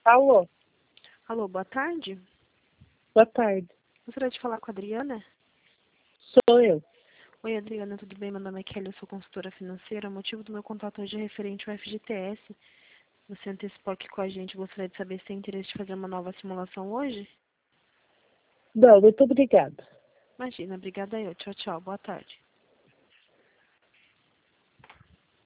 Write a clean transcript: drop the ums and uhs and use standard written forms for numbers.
Alô, Alô, boa tarde. boa tarde. Gostaria de falar com a Adriana? Sou eu. Oi, Adriana, tudo bem? Meu nome é Kelly, eu sou consultora financeira. O motivo do meu contato hoje é referente ao FGTS. Você antecipou aqui com a gente. Gostaria de saber se tem interesse de fazer uma nova simulação hoje? Não, muito obrigada. Imagina, obrigada eu. Tchau, tchau. Boa tarde.